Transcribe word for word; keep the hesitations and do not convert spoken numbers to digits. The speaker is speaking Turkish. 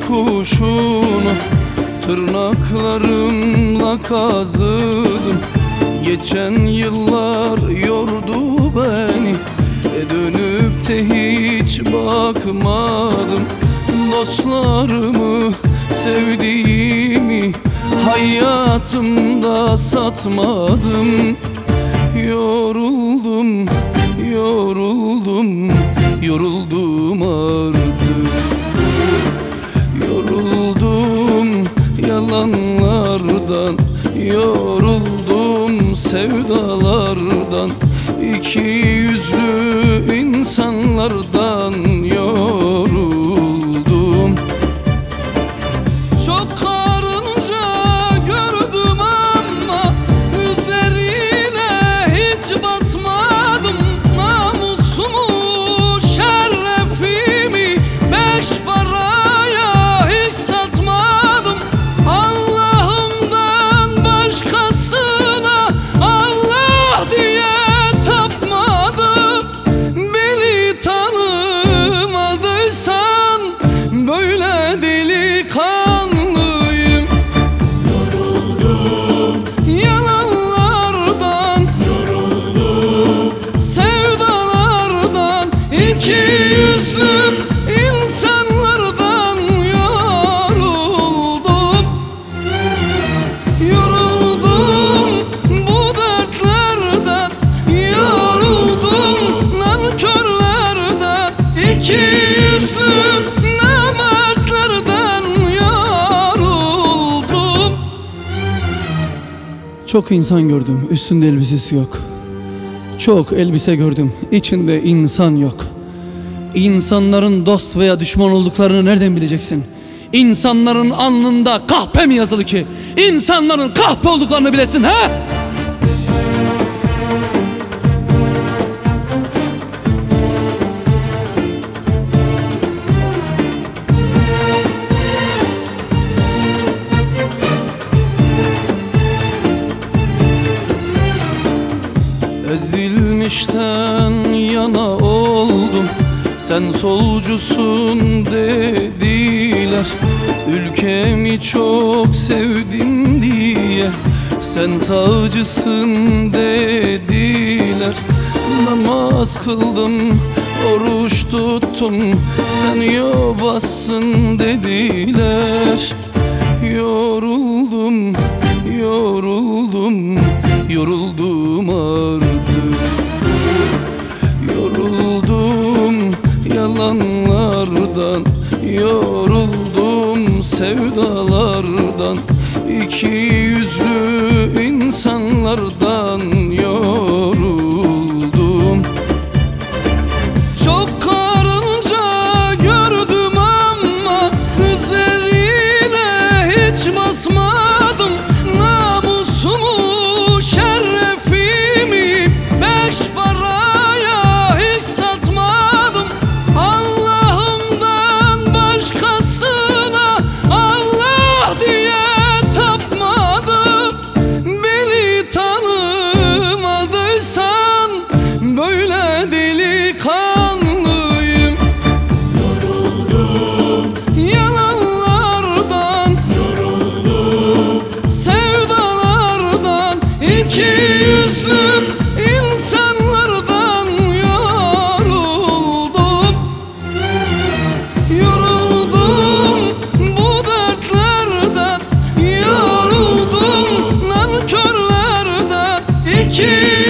yokuşunu tırnaklarımla kazıdım. Geçen yıllar yordu beni, e dönüp de hiç bakmadım. Dostlarımı, sevdiğimi hayatımda satmadım. Yoruldum, yoruldum, yoruldum artık. Yoruldum yalanlardan, yoruldum sevdalardan, iki yüzlü insanlardan yoruldum. Çok karınca gördüm ama üzerine hiç basmadım. Namusumu, şerefimi beş paraya hiç satmadım. Allah'ımdan başkasına Allah diye tapmadım. Beni tanımadıysan böyle delikanlıyım. Yoruldum, Yalanlardan, yoruldum, sevdalardan, iki yüzlü insanlardan yoruldum. Yoruldum bu dertlerden, yoruldum nankörlerden, iki yüzlü namertlerden yoruldum. Çok insan gördüm, üstünde elbisesi yok. Çok elbise gördüm, içinde insan yok. İnsanların dost veya düşman olduklarını nereden bileceksin? İnsanların alnında kahpe mi yazılı ki İnsanların kahpe olduklarını bilesin ha? Ezilmişten yana oldum, sen solcusun dediler. Ülkemi çok sevdim diye sen sağcısın dediler. Namaz kıldım, oruç tuttum, sen yobazsın dediler. Yoruldum, yoruldum, yoruldum artık. Yoruldum yalanlardan, yoruldum sevdalardan, iki yüzlü insanlardan yoruldum. Çok karınca gördüm ama üzerine hiç basmadım. Namusumu, şerefimi beş paraya hiç satmadım. Allah'ımdan başkasına Allah diye tapmadım. Beni tanımadıysan böyle delikanlıyım. yoruldum, Yalanlardan, yoruldum, sevdalardan, iki yüzlü insanlardan yoruldum. Yoruldum bu dertlerden, yoruldum nankörlerden, iki